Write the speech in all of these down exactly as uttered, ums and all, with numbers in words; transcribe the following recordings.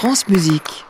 France Musique.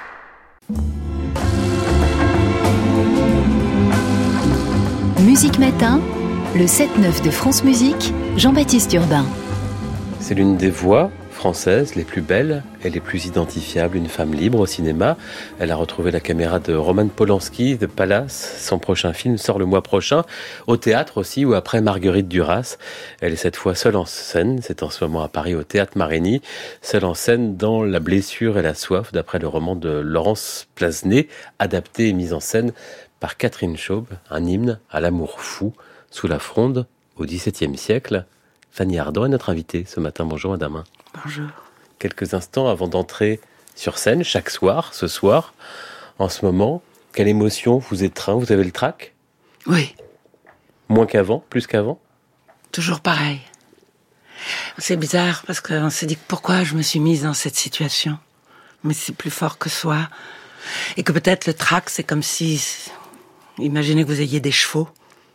Musique Matin, le sept neuf de France Musique, Jean-Baptiste Urbain. C'est l'une des voix françaises les plus belles et les plus identifiables, une femme libre au cinéma. Elle a retrouvé la caméra de Roman Polanski, The Palace. Son prochain film sort le mois prochain. Au théâtre aussi, où après Marguerite Duras, elle est cette fois seule en scène. C'est en ce moment à Paris au Théâtre Marigny. Seule en scène dans La blessure et la soif, d'après le roman de Laurence Plasnet, adapté et mis en scène par Catherine Chaube, un hymne à l'amour fou, sous la fronde, au dix-septième siècle. Fanny Ardant est notre invitée ce matin. Bonjour madame. Bonjour. Quelques instants avant d'entrer sur scène, chaque soir, ce soir, en ce moment, quelle émotion vous étreint? Vous avez le trac? Oui. Moins qu'avant? Plus qu'avant? Toujours pareil. C'est bizarre parce qu'on s'est dit pourquoi je me suis mise dans cette situation. Mais c'est plus fort que soi. Et que peut-être le trac, c'est comme si... Imaginez que vous ayez des chevaux.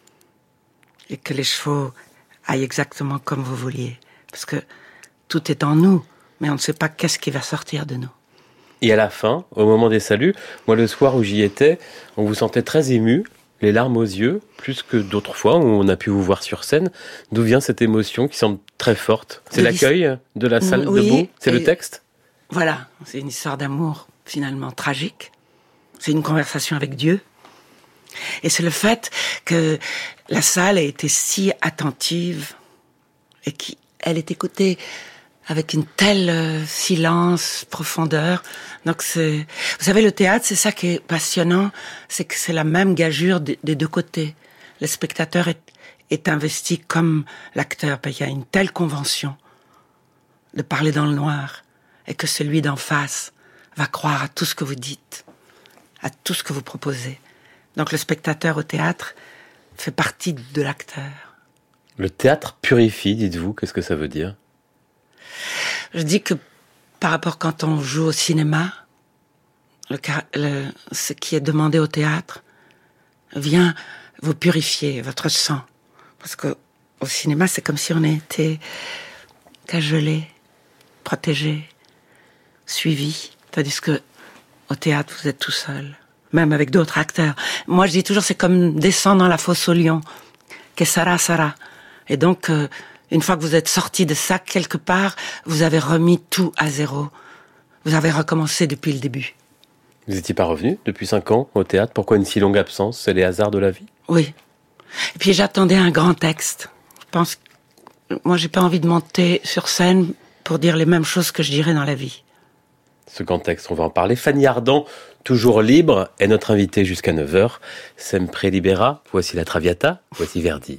Et que les chevaux aillent exactement comme vous vouliez. Parce que tout est en nous, mais on ne sait pas qu'est-ce qui va sortir de nous. Et à la fin, au moment des saluts, moi le soir où j'y étais, on vous sentait très ému, les larmes aux yeux, plus que d'autres fois où on a pu vous voir sur scène. D'où vient cette émotion qui semble très forte? C'est de l'accueil de la salle oui, de Beau? C'est le texte? Voilà, c'est une histoire d'amour finalement tragique. C'est une conversation avec Dieu. Et c'est le fait que la salle a été si attentive et qu'elle est écoutée avec une telle euh, silence, profondeur. Donc c'est, vous savez, le théâtre, c'est ça qui est passionnant, c'est que c'est la même gageure des, des deux côtés. Le spectateur est, est investi comme l'acteur, parce qu'il y a une telle convention de parler dans le noir, et que celui d'en face va croire à tout ce que vous dites, à tout ce que vous proposez. Donc le spectateur au théâtre fait partie de l'acteur. Le théâtre purifie, dites-vous, qu'est-ce que ça veut dire? Je dis que par rapport quand on joue au cinéma, le, le, ce qui est demandé au théâtre vient vous purifier votre sang. Parce que au cinéma, c'est comme si on était cajolé, protégé, suivi. Tandis que au théâtre, vous êtes tout seul, même avec d'autres acteurs. Moi, je dis toujours, c'est comme descendre dans la fosse au lion. Que Sarah, Sarah. Et donc, euh, une fois que vous êtes sorti de ça, quelque part, vous avez remis tout à zéro. Vous avez recommencé depuis le début. Vous n'étiez pas revenu depuis cinq ans au théâtre? Pourquoi une si longue absence? C'est les hasards de la vie? Oui. Et puis j'attendais un grand texte. Je pense, moi j'ai pas envie de monter sur scène pour dire les mêmes choses que je dirais dans la vie. Ce grand texte, on va en parler. Fanny Ardant, toujours libre, est notre invitée jusqu'à neuf heures. Sempre libera, voici la Traviata, voici Verdi.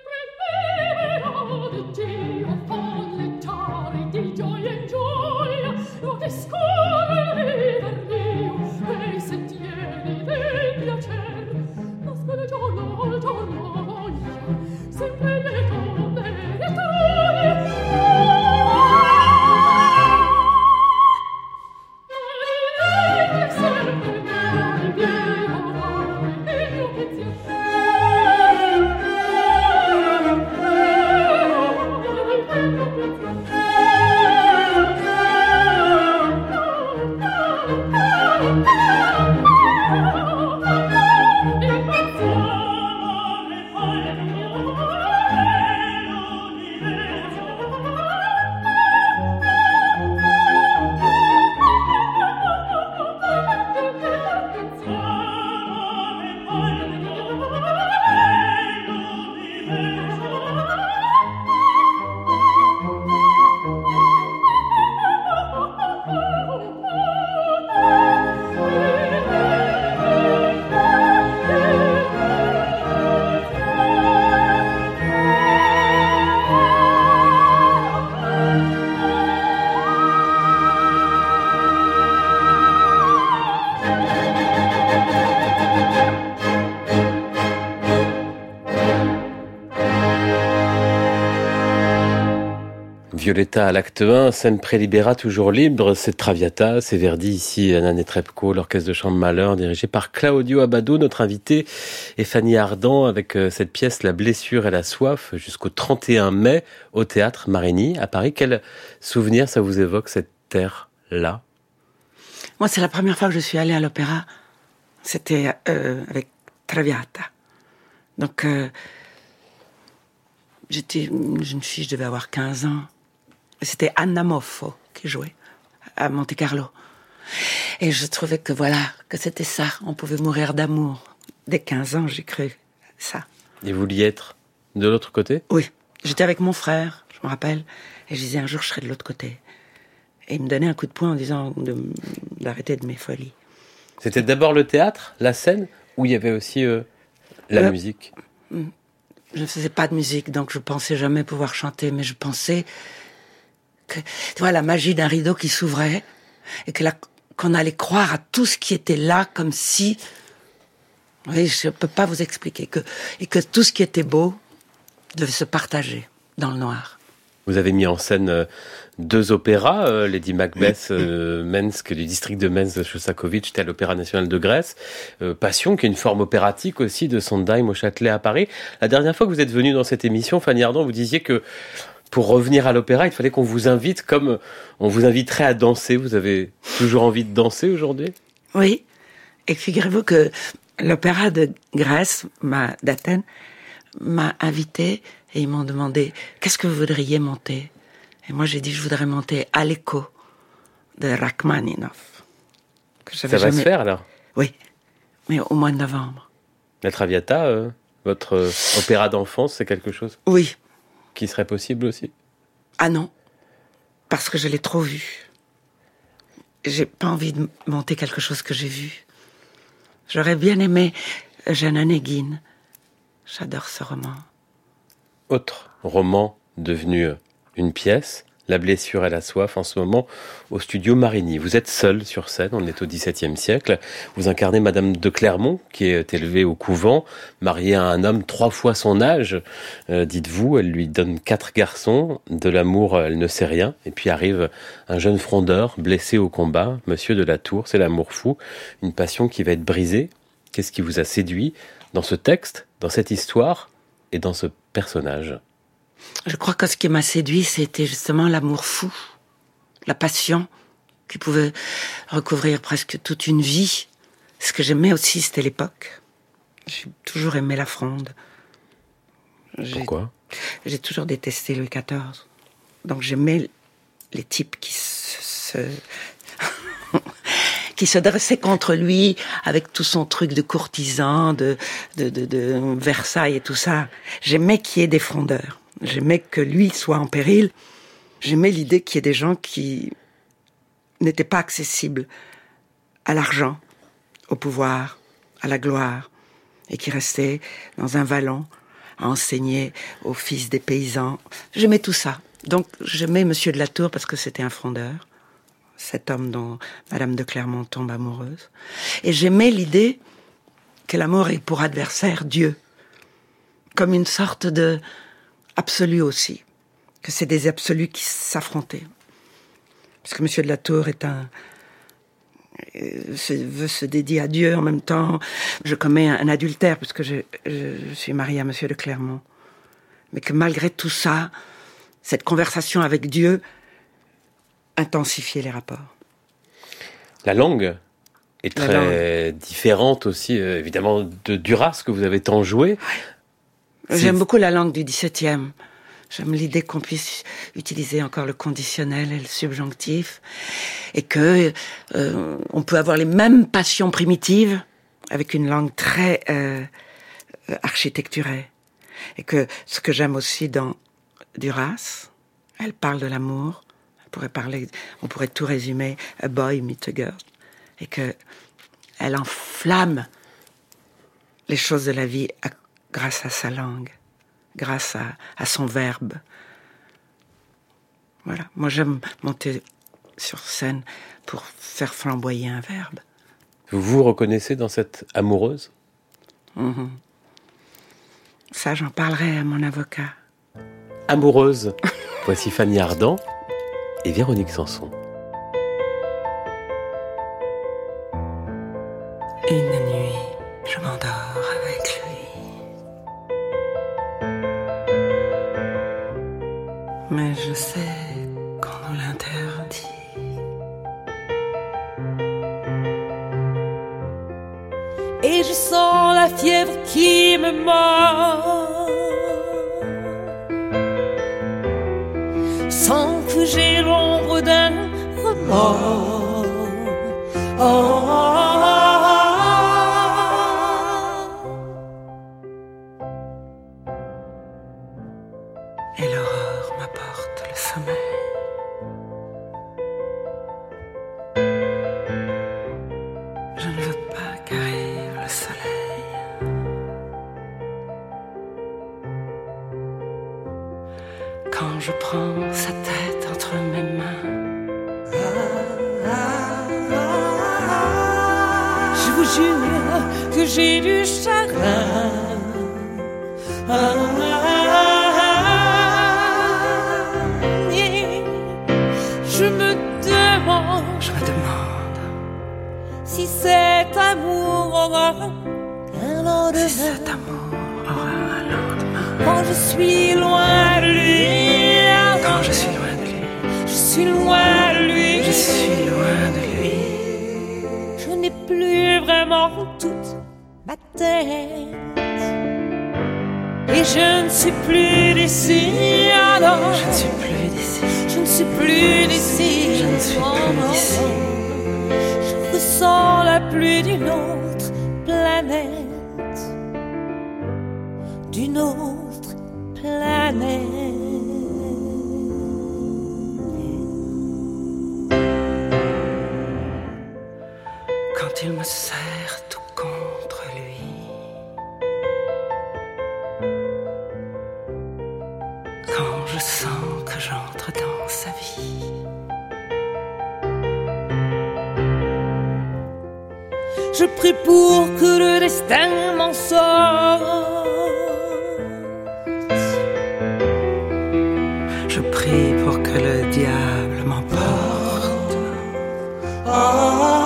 Violetta à l'acte un, Sempre libera, toujours libre, c'est Traviata, c'est Verdi, ici Anna Netrebko, l'orchestre de chambre Mahler, dirigé par Claudio Abbado, notre invité, et Fanny Ardant, avec cette pièce La blessure et la soif, jusqu'au trente et un mai, au Théâtre Marigny, à Paris. Quel souvenir ça vous évoque, cette terre-là? Moi, c'est la première fois que je suis allée à l'opéra. C'était euh, avec Traviata. Donc, euh, j'étais une jeune fille, je devais avoir quinze ans. C'était Anna Moffo qui jouait à Monte Carlo. Et je trouvais que voilà, que c'était ça. On pouvait mourir d'amour. Dès quinze ans, j'ai cru ça. Et vous vouliez être de l'autre côté ? Oui. J'étais avec mon frère, je me rappelle. Et je disais, un jour, je serai de l'autre côté. Et il me donnait un coup de poing en disant de, d'arrêter de mes folies. C'était d'abord le théâtre, la scène, ou il y avait aussi euh, la euh, musique ? Je ne faisais pas de musique, donc je pensais jamais pouvoir chanter, mais je pensais que, tu vois, la magie d'un rideau qui s'ouvrait, et que la, qu'on allait croire à tout ce qui était là, comme si, oui, je ne peux pas vous expliquer, que, et que tout ce qui était beau devait se partager dans le noir. Vous avez mis en scène euh, deux opéras, euh, Lady Macbeth, euh, Mensk, du district de Mensk de Shostakovich, c'était à l'Opéra national de Grèce. Euh, Passion, qui est une forme opératique aussi de Sondheim au Châtelet à Paris. La dernière fois que vous êtes venue dans cette émission, Fanny Ardant, vous disiez que pour revenir à l'opéra, il fallait qu'on vous invite comme on vous inviterait à danser. Vous avez toujours envie de danser aujourd'hui ? Oui. Et figurez-vous que l'Opéra de Grèce, m'a, d'Athènes, m'a invité et ils m'ont demandé « Qu'est-ce que vous voudriez monter ?» Et moi, j'ai dit « Je voudrais monter Aleko de Rachmaninoff. » Ça va jamais... se faire, alors ? Oui, mais au mois de novembre. La Traviata, euh, votre euh, opéra d'enfance, c'est quelque chose ? Oui. Qui serait possible aussi ? Ah non, parce que je l'ai trop vu. J'ai pas envie de monter quelque chose que j'ai vu. J'aurais bien aimé Jeanne Onégine. J'adore ce roman. Autre roman devenu une pièce, La blessure et la soif, en ce moment au studio Marigny. Vous êtes seule sur scène, on est au dix-septième siècle. Vous incarnez Madame de Clermont, qui est élevée au couvent, mariée à un homme trois fois son âge. Euh, dites-vous, elle lui donne quatre garçons. De l'amour, elle ne sait rien. Et puis arrive un jeune frondeur, blessé au combat, Monsieur de la Tour, c'est l'amour fou. Une passion qui va être brisée. Qu'est-ce qui vous a séduit dans ce texte, dans cette histoire et dans ce personnage ? Je crois que ce qui m'a séduit, c'était justement l'amour fou, la passion qui pouvait recouvrir presque toute une vie. Ce que j'aimais aussi, c'était l'époque. J'ai toujours aimé la Fronde. J'ai, Pourquoi ? J'ai toujours détesté Louis quatorze. Donc j'aimais les types qui se... se qui se dressait contre lui avec tout son truc de courtisan, de, de, de, de Versailles et tout ça. J'aimais qu'il y ait des frondeurs. J'aimais que lui soit en péril. J'aimais l'idée qu'il y ait des gens qui n'étaient pas accessibles à l'argent, au pouvoir, à la gloire, et qui restaient dans un vallon à enseigner aux fils des paysans. J'aimais tout ça. Donc j'aimais Monsieur de la Tour parce que c'était un frondeur. Cet homme dont Madame de Clermont tombe amoureuse. Et j'aimais l'idée que l'amour est pour adversaire Dieu, comme une sorte de absolu aussi, que c'est des absolus qui s'affrontaient. Parce que Monsieur de la Tour est un euh, se, veut se dédier à Dieu en même temps. Je commets un, un adultère puisque je, je, je suis mariée à Monsieur de Clermont, mais que malgré tout ça, cette conversation avec Dieu intensifier les rapports. La langue est très langue. différente aussi, euh, évidemment, de Duras, que vous avez tant joué. Ouais. J'aime beaucoup la langue du dix-septième. J'aime l'idée qu'on puisse utiliser encore le conditionnel et le subjonctif, et que euh, on peut avoir les mêmes passions primitives avec une langue très euh, architecturée. Et que ce que j'aime aussi dans Duras, elle parle de l'amour. On pourrait parler, on pourrait tout résumer, a boy meets a girl, et que elle enflamme les choses de la vie à, grâce à sa langue, grâce à, à son verbe. Voilà. Moi, j'aime monter sur scène pour faire flamboyer un verbe. Vous vous reconnaissez dans cette amoureuse ? Mm-hmm. Ça, j'en parlerai à mon avocat. Amoureuse. Voici Fanny Ardant et Véronique Sanson. Une nuit, je m'endors avec lui. Mais je sais qu'on nous l'interdit. et je sens la fièvre qui me mord, sans que j'ai l'ombre d'un remords. Oh, oh, oh, oh. Et l'aurore m'apporte le sommeil. Je ne veux pas qu'arrive le soleil. Quand je prends sa tête entre mes mains, je vous jure que j'ai du chagrin. Je me demande, je me demande si cet amour aura un lendemain. Si cet amour aura un lendemain. Quand je suis loin de lui, quand je suis loin de lui, je suis loin de lui, je suis loin de lui. Je n'ai plus vraiment toute ma tête. Et je ne suis plus d'ici, alors je ne suis plus d'ici, je ne suis plus d'ici, je ne suis plus d'ici. Je ressens la pluie d'une autre planète, d'une autre planète. Quand il me serre tout contre lui, quand je sens que j'entre dans sa vie, je prie pour que le destin m'en sorte. Je prie pour que le diable m'emporte. Oh, oh, oh.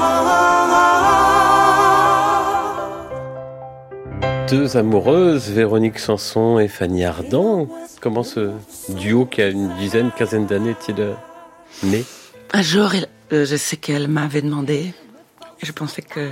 Deux amoureuses, Véronique Sanson et Fanny Ardant. Comment ce duo qui a une dizaine, quinzaine d'années est-il né? Un jour, il, euh, je sais qu'elle m'avait demandé, et je pensais que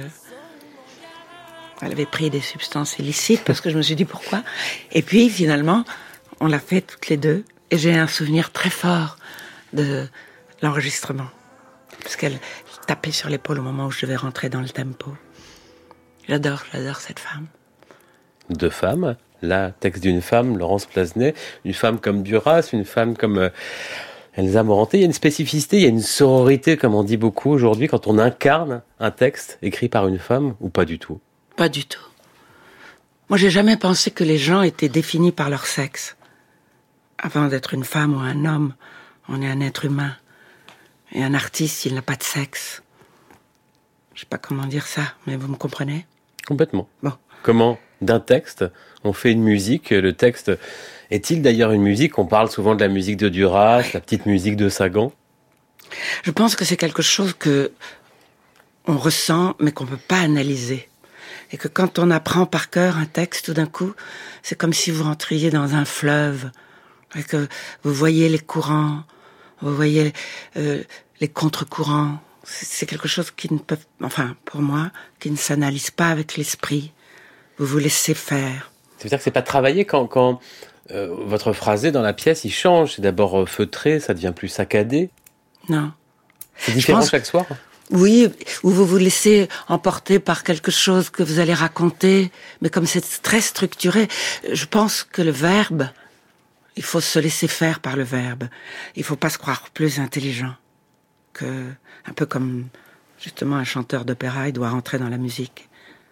elle avait pris des substances illicites, parce que je me suis dit pourquoi. Et puis finalement, on l'a fait toutes les deux, et j'ai un souvenir très fort de l'enregistrement, parce qu'elle tapait sur l'épaule au moment où je devais rentrer dans le tempo. J'adore, j'adore cette femme. Deux femmes, là, texte d'une femme, Laurence Plasnet, une femme comme Duras, une femme comme euh, Elsa Morante. Il y a une spécificité, il y a une sororité, comme on dit beaucoup aujourd'hui, quand on incarne un texte écrit par une femme, ou pas du tout? Pas du tout. Moi, j'ai jamais pensé que les gens étaient définis par leur sexe. Avant d'être une femme ou un homme, on est un être humain. Et un artiste, il n'a pas de sexe. Je sais pas comment dire ça, mais vous me comprenez? Complètement. Bon. Comment, d'un texte, on fait une musique? Le texte est-il d'ailleurs une musique? On parle souvent de la musique de Duras, la petite musique de Sagan. Je pense que c'est quelque chose que on ressent, mais qu'on peut pas analyser. Et que quand on apprend par cœur un texte, tout d'un coup, c'est comme si vous rentriez dans un fleuve, et que vous voyez les courants, vous voyez euh, les contre-courants. C'est quelque chose qui ne peut, enfin, pour moi, qui ne s'analyse pas avec l'esprit. Vous vous laissez faire. C'est-à-dire que c'est pas travaillé quand, quand euh, votre phrasé dans la pièce, il change. C'est d'abord euh, feutré, ça devient plus saccadé. Non. C'est différent pense, chaque soir? Oui, ou vous vous laissez emporter par quelque chose que vous allez raconter, mais comme c'est très structuré, je pense que le verbe, il faut se laisser faire par le verbe. Il faut pas se croire plus intelligent que, un peu comme, justement, un chanteur d'opéra, il doit rentrer dans la musique.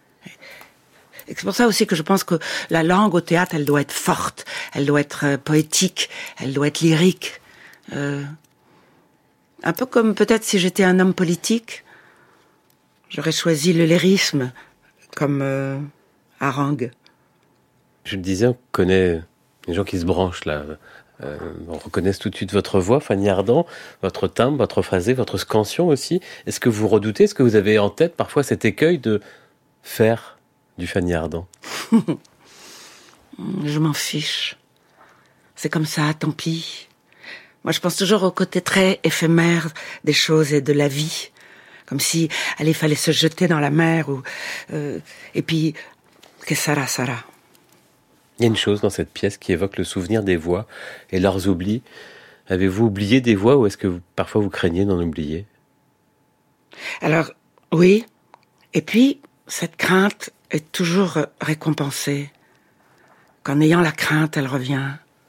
Et c'est pour ça aussi que je pense que la langue au théâtre, elle doit être forte, elle doit être euh, poétique, elle doit être lyrique. Euh, un peu comme peut-être si j'étais un homme politique, j'aurais choisi le lyrisme comme euh, harangue. Je le disais, on connaît les gens qui se branchent là. Euh, on reconnaît tout de suite votre voix, Fanny Ardant, votre timbre, votre phrasé, votre scansion aussi. Est-ce que vous redoutez, est-ce que vous avez en tête parfois cet écueil de faire du Fanny Ardant? Je m'en fiche. C'est comme ça, tant pis. Moi, je pense toujours au côté très éphémère des choses et de la vie. Comme si, allez, il fallait se jeter dans la mer, ou, euh, et puis, que sera, sera. Il y a une chose dans cette pièce qui évoque le souvenir des voix et leurs oublis. Avez-vous oublié des voix ou est-ce que vous, parfois vous craignez d'en oublier? Alors, oui. Et puis, cette crainte est toujours récompensée. Qu'en ayant la crainte, elle revient.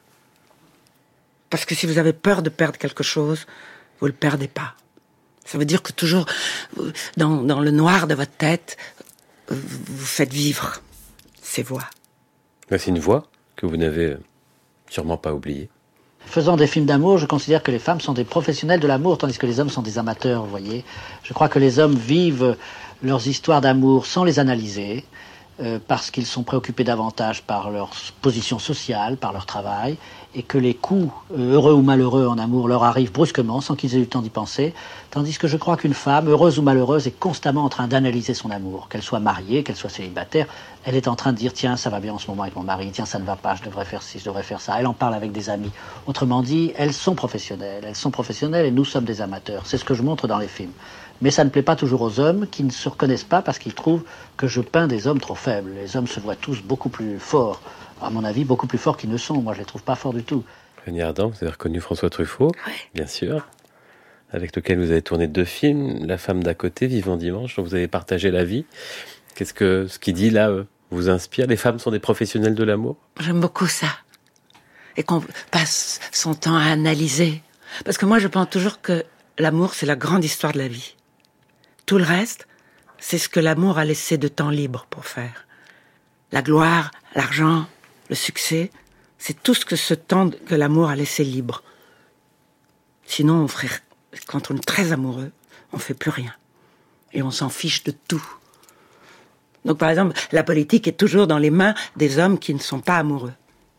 Parce que si vous avez peur de perdre quelque chose, vous le perdez pas. Ça veut dire que toujours, dans, dans le noir de votre tête, vous faites vivre ces voix. C'est une voix que vous n'avez sûrement pas oubliée. Faisant des films d'amour, je considère que les femmes sont des professionnels de l'amour, tandis que les hommes sont des amateurs, vous voyez. Je crois que les hommes vivent leurs histoires d'amour sans les analyser, euh, parce qu'ils sont préoccupés davantage par leur position sociale, par leur travail, et que les coups, euh, heureux ou malheureux en amour, leur arrivent brusquement, sans qu'ils aient eu le temps d'y penser, tandis que je crois qu'une femme, heureuse ou malheureuse, est constamment en train d'analyser son amour. Qu'elle soit mariée, qu'elle soit célibataire, elle est en train de dire, tiens, ça va bien en ce moment avec mon mari, tiens, ça ne va pas, je devrais faire ci, je devrais faire ça. Elle en parle avec des amis. Autrement dit, elles sont professionnelles, elles sont professionnelles et nous sommes des amateurs. C'est ce que je montre dans les films. Mais ça ne plaît pas toujours aux hommes qui ne se reconnaissent pas parce qu'ils trouvent que je peins des hommes trop faibles. Les hommes se voient tous beaucoup plus forts, à mon avis, beaucoup plus forts qu'ils ne sont. Moi, je les trouve pas forts du tout. Fanny Ardant, vous avez reconnu François Truffaut, ouais. Bien sûr, avec lequel vous avez tourné deux films, La femme d'à côté, Vivant dimanche, dont vous avez partagé la vie. Qu'est-ce que ce qu'il dit là vous inspire? Les femmes sont des professionnelles de l'amour? J'aime beaucoup ça. Et qu'on passe son temps à analyser. Parce que moi, je pense toujours que l'amour, c'est la grande histoire de la vie. Tout le reste, c'est ce que l'amour a laissé de temps libre pour faire. La gloire, l'argent, le succès, c'est tout ce que ce temps que l'amour a laissé libre. Sinon, on ferait, quand on est très amoureux, on fait plus rien. Et on s'en fiche de tout. Donc, par exemple, la politique est toujours dans les mains des hommes qui ne sont pas amoureux.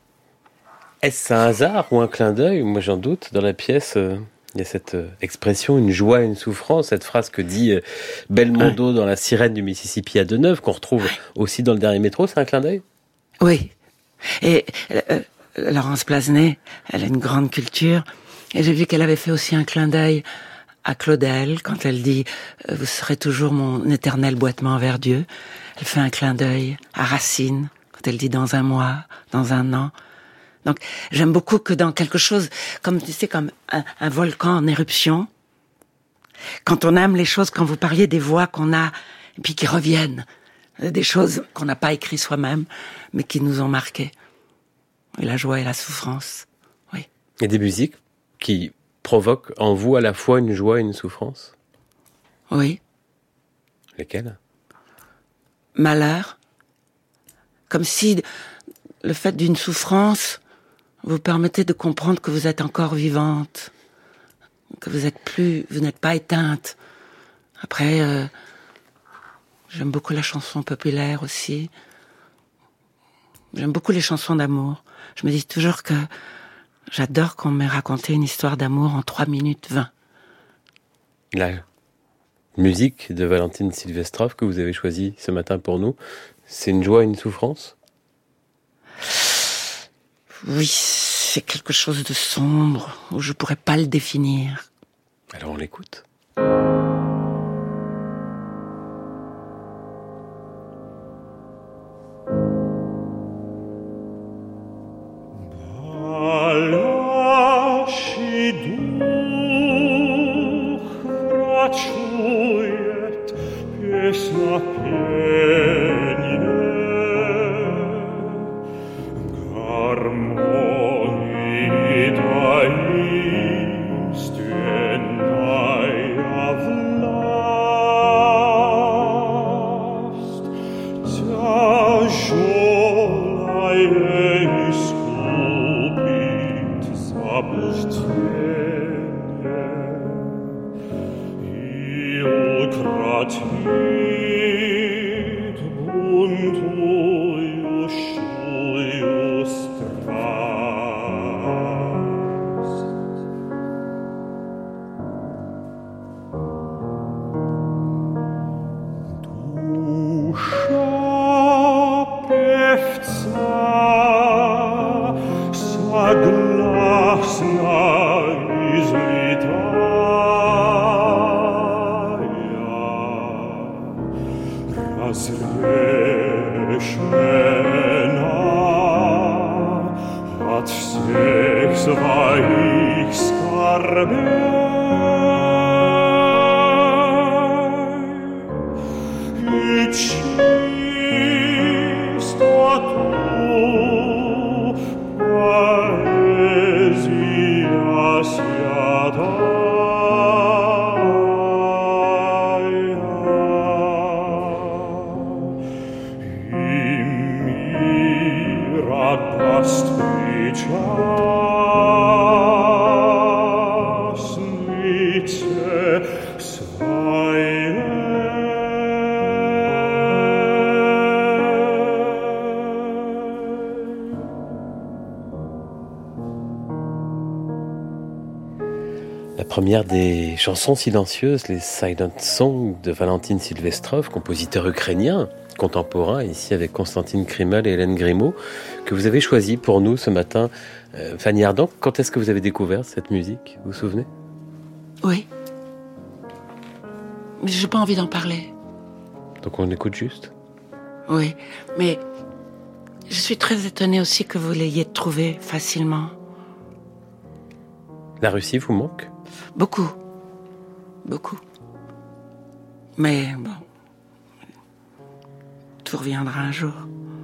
Est-ce un hasard ou un clin d'œil? Moi, j'en doute. Dans la pièce, euh, il y a cette euh, expression, une joie et une souffrance, cette phrase que dit euh, Belmondo ouais. dans La sirène du Mississippi à Deneuve, qu'on retrouve ouais. aussi dans le dernier métro. C'est un clin d'œil? Oui. Et euh, Laurence Blasnet, elle a une grande culture. Et j'ai vu qu'elle avait fait aussi un clin d'œil à Claudel, quand elle dit « Vous serez toujours mon éternel boitement vers Dieu ». Elle fait un clin d'œil à Racine, quand elle dit « Dans un mois, dans un an ». Donc, j'aime beaucoup que dans quelque chose, comme tu sais, comme un, un volcan en éruption, quand on aime les choses, quand vous parliez des voix qu'on a, et puis qui reviennent, des choses qu'on n'a pas écrites soi-même, mais qui nous ont marqués. Et la joie et la souffrance, oui. Il y a des musiques qui provoquent en vous à la fois une joie et une souffrance? Oui. Lesquelles? Malheur. Comme si le fait d'une souffrance vous permettait de comprendre que vous êtes encore vivante, que vous êtes plus, vous n'êtes pas éteinte. Après, euh, j'aime beaucoup la chanson populaire aussi. J'aime beaucoup les chansons d'amour. Je me dis toujours que j'adore qu'on m'ait raconté une histoire d'amour en trois minutes vingt. La musique de Valentine Sylvestrov que vous avez choisie ce matin pour nous, c'est une joie et une souffrance? Oui, c'est quelque chose de sombre, où je pourrais pas le définir. Alors on l'écoute. Soglásná izlitá Première des chansons silencieuses, les Silent Songs de Valentin Silvestrov, compositeur ukrainien, contemporain, ici avec Constantine Krimel et Hélène Grimaud, que vous avez choisi pour nous ce matin. Euh, Fanny Ardant, quand est-ce que vous avez découvert cette musique ? Vous vous souvenez ? Oui. Mais j'ai pas envie d'en parler. Donc on écoute juste ? Oui, mais je suis très étonnée aussi que vous l'ayez trouvée facilement. La Russie vous manque ? Beaucoup. Beaucoup. Mais bon. Tout reviendra un jour.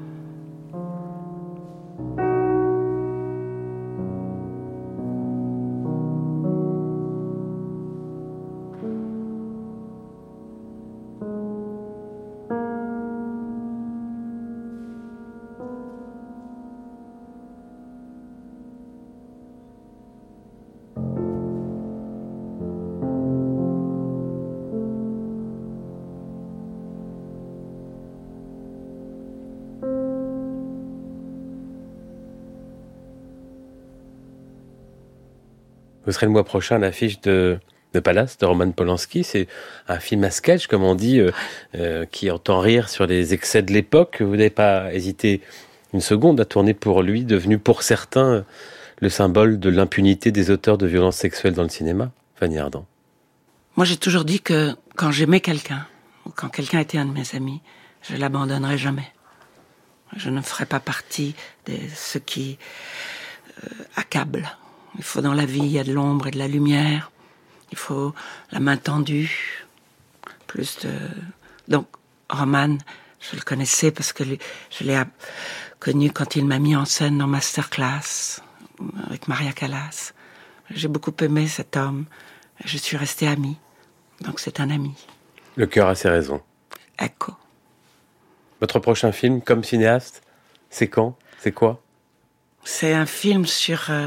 Vous serez le mois prochain à l'affiche de, de Palace, de Roman Polanski. C'est un film à sketch, comme on dit, euh, euh, qui entend rire sur les excès de l'époque. Vous n'avez pas hésité une seconde à tourner pour lui, devenu pour certains le symbole de l'impunité des auteurs de violences sexuelles dans le cinéma. Fanny Ardant. Moi, j'ai toujours dit que quand j'aimais quelqu'un, ou quand quelqu'un était un de mes amis, je l'abandonnerai jamais. Je ne ferai pas partie de ceux qui euh, accablent. Il faut dans la vie, il y a de l'ombre et de la lumière. Il faut la main tendue. Plus de... Donc, Roman, je le connaissais parce que je l'ai connu quand il m'a mis en scène dans Masterclass avec Maria Callas. J'ai beaucoup aimé cet homme. Je suis restée amie. Donc c'est un ami. Le cœur a ses raisons. Ecco. Votre prochain film, comme cinéaste, c'est quand ? C'est quoi ? C'est un film sur euh,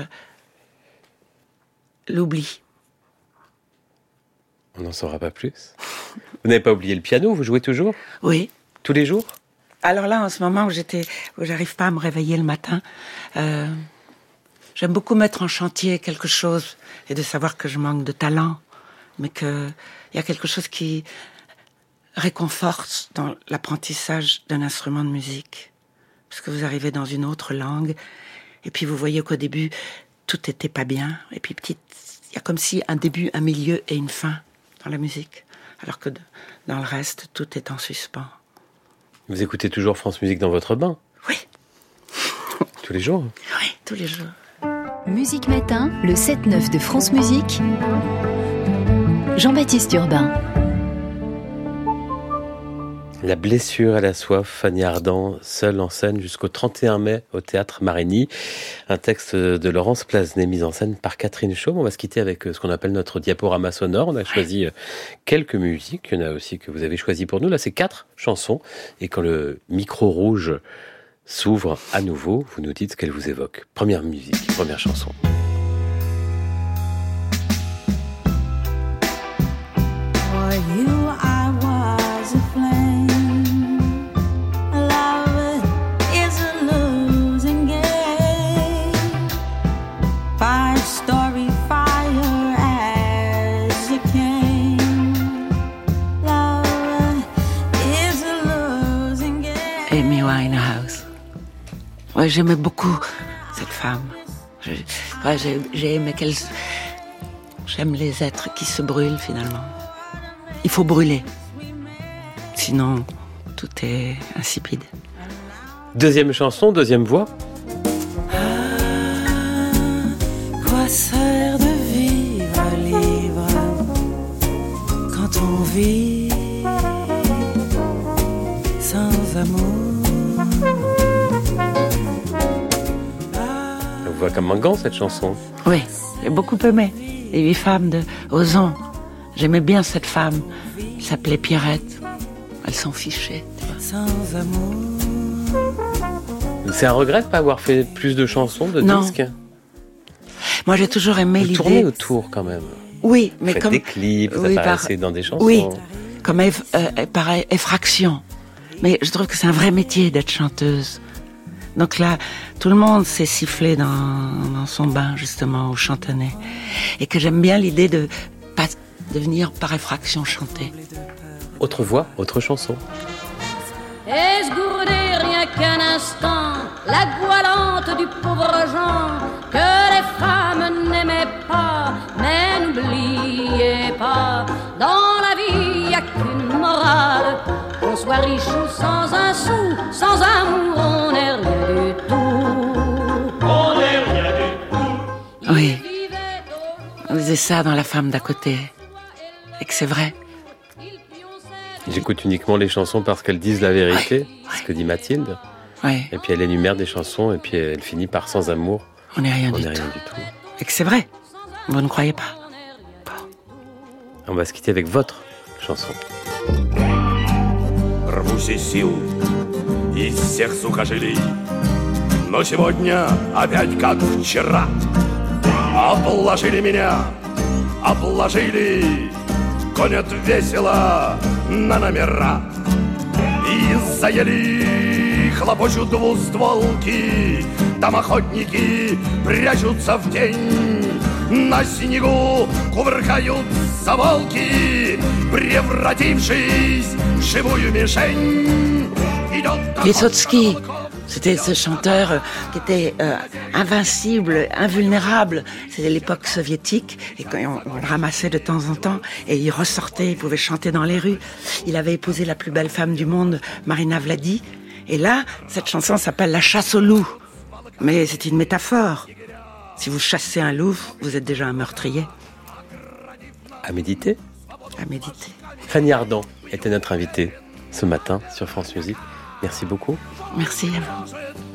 l'oubli. On n'en saura pas plus. Vous n'avez pas oublié le piano, vous jouez toujours ? Oui. Tous les jours ? Alors là, en ce moment où j'étais, où j'arrive pas à me réveiller le matin, euh, j'aime beaucoup mettre en chantier quelque chose et de savoir que je manque de talent, mais que il y a quelque chose qui réconforte dans l'apprentissage d'un instrument de musique, parce que vous arrivez dans une autre langue et puis vous voyez qu'au début tout était pas bien et puis petit, il y a comme si un début, un milieu et une fin dans la musique, alors que dans le reste tout est en suspens. Vous écoutez toujours France Musique dans votre bain ? Oui. Tous les jours ? Oui, tous les jours. Musique Matin, le sept neuf de France Musique. Jean-Baptiste Urbain. La blessure à la soif, Fanny Ardant, seule en scène jusqu'au trente et un mai au Théâtre Marigny. Un texte de Laurence Plasnet, mis en scène par Catherine Chaume. On va se quitter avec ce qu'on appelle notre diaporama sonore. On a choisi quelques musiques. Il y en a aussi que vous avez choisi pour nous. Là, c'est quatre chansons. Et quand le micro rouge s'ouvre à nouveau, vous nous dites ce qu'elle vous évoque. Première musique, première chanson. For you I was a flame. Love is a losing game. Five story fire as you came. Love is a losing game. Amy Winehouse. Ouais, j'aimais beaucoup cette femme. Je, ouais, j'ai, j'ai aimé qu'elle... J'aime les êtres qui se brûlent, finalement. Il faut brûler. Sinon, tout est insipide. Deuxième chanson, deuxième voix. Ah, quoi sert de vivre libre quand on vit sans amour? On voit comme un gant cette chanson. Oui, j'ai beaucoup aimé. Les huit femmes de Ozon. J'aimais bien cette femme. Elle s'appelait Pierrette. Elle s'en fichait. Sans amour. C'est un regret de ne pas avoir fait plus de chansons, de non. disques. Moi, j'ai toujours aimé vous l'idée... tournez autour quand même. Oui, mais vous faites comme... des clips, vous oui, apparaissez par... dans des chansons. Oui, comme eff... euh, par effraction. Mais je trouve que c'est un vrai métier d'être chanteuse. Donc là, tout le monde s'est sifflé dans, dans son bain, justement, au Chantenay. Et que j'aime bien l'idée de pas de venir par effraction chanter. Autre voix, autre chanson. Esgourdez rien qu'un instant la goualante du pauvre Jean que les femmes n'aimaient pas, mais n'oubliez pas, dans la vie y a qu'une morale, qu'on soit riche ou sans un sou, sans amour on n'est rien du tout. On n'est rien du tout. Oui, on disait ça dans La femme d'à côté, et que c'est vrai. J'écoute uniquement les chansons parce qu'elles disent la vérité, ouais, c'est ce que dit Mathilde. Ouais. Et puis elle énumère des chansons et puis elle finit par sans amour. On n'est rien, on du, est tout. rien du tout. Et que c'est vrai. Vous ne croyez pas? On va se quitter avec votre chanson. Рвусь из сил, из всех сухожилий, но сегодня опять как вчера. Обложили меня, обложили, гонят весело на номера. И заели, хлопочут двустволки, там охотники прячутся в тень. На снегу кувыркаются волки, превратившись в живую мишень. Vysotsky, c'était ce chanteur qui était euh, invincible, invulnérable. C'était l'époque soviétique et quand on, on le ramassait de temps en temps et il ressortait, il pouvait chanter dans les rues. Il avait épousé la plus belle femme du monde, Marina Vladi. Et là, cette chanson s'appelle La chasse au loup. Mais c'est une métaphore. Si vous chassez un loup, vous êtes déjà un meurtrier. À méditer. À méditer. Fanny Ardant était notre invitée ce matin sur France Musique. Merci beaucoup. Merci à vous.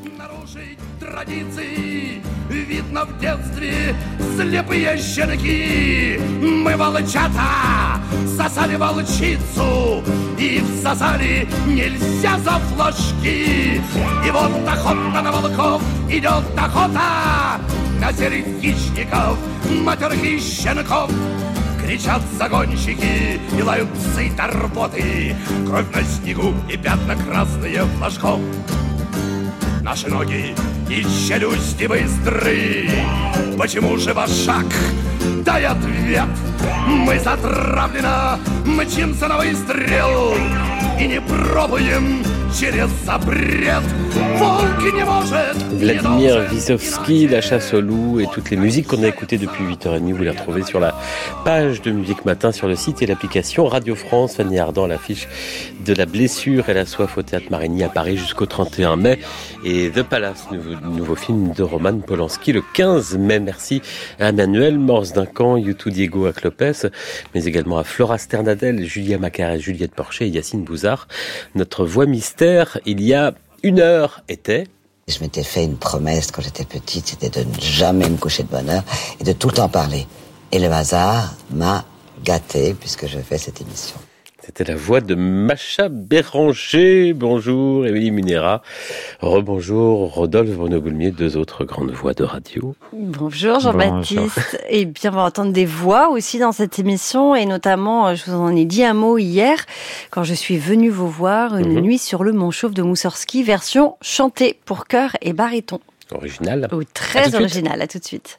Видно в детстве слепые щенки. Мы волчата сосали волчицу и всосали нельзя за флажки. И вот охота на волков идет охота на серых хищников, матерых и щенков. Кричат загонщики и лают псы торботы. Кровь на снегу и пятна красные флажков. Наши ноги и челюсти быстры. Почему же ваш шаг? Дай ответ. Мы затравленно мчимся на выстрел и не пробуем через запрет. Волк не может. Vladimir Vysotsky, La chasse au loup et toutes les musiques qu'on a écoutées depuis huit heures trente, vous les retrouvez sur la page de Musique Matin sur le site et l'application Radio France. Fanny Ardant, l'affiche de La blessure et la soif au Théâtre Marigny à Paris jusqu'au trente et un mai. Et The Palace, nouveau, nouveau film de Roman Polanski, le quinze mai. Merci à Emmanuel Morse Duncan, Youtou Diego à Clopès, mais également à Flora Sternadel, Julia Macaré, Juliette Porcher et Yacine Bouzard. Notre voix mystère, il y a une heure, était... Je m'étais fait une promesse quand j'étais petite, c'était de ne jamais me coucher de bonne heure et de tout le temps parler. Et le hasard m'a gâté puisque je fais cette émission. C'était la voix de Macha Béranger. Bonjour, Émilie Munera. Rebonjour, Rodolphe Bruno-Goulmier, deux autres grandes voix de radio. Bonjour, Jean-Baptiste. Et bien, on va entendre des voix aussi dans cette émission. Et notamment, je vous en ai dit un mot hier, quand je suis venue vous voir, une mm-hmm. nuit sur le Mont Chauve de Moussorski, version chantée pour chœur et baryton. Original. Oh, très original. À tout de suite.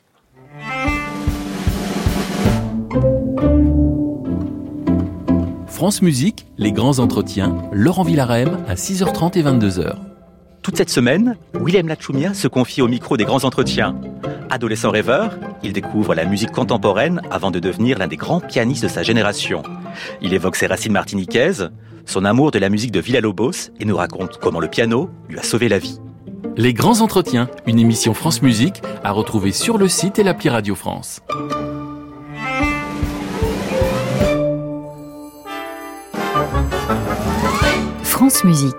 France Musique, les grands entretiens, Laurent Villarem à six heures trente et vingt-deux heures. Toute cette semaine, Willem Lachoumia se confie au micro des grands entretiens. Adolescent rêveur, il découvre la musique contemporaine avant de devenir l'un des grands pianistes de sa génération. Il évoque ses racines martiniquaises, son amour de la musique de Villa-Lobos et nous raconte comment le piano lui a sauvé la vie. Les grands entretiens, une émission France Musique à retrouver sur le site et l'appli Radio France. France Musique.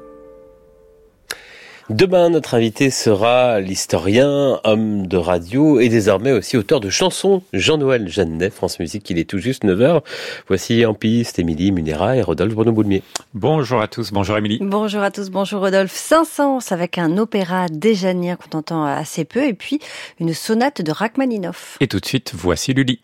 Demain, notre invité sera l'historien, homme de radio et désormais aussi auteur de chansons, Jean-Noël Jeannet, France Musique. Il est tout juste neuf heures. Voici en piste Émilie Munera et Rodolphe Bruno-Boulmier. Bonjour à tous, bonjour Émilie. Bonjour à tous, bonjour Rodolphe. Saint-Saëns avec un opéra déjanien qu'on entend assez peu et puis une sonate de Rachmaninoff. Et tout de suite, voici Lully.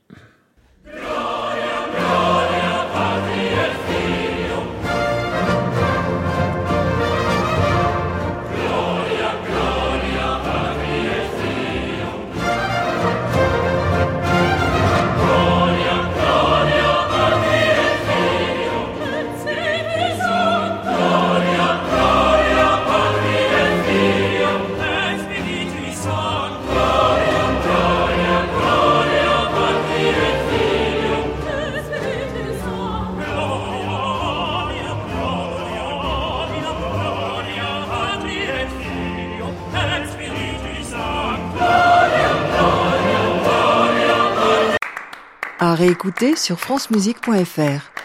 À réécouter sur francemusique point f r.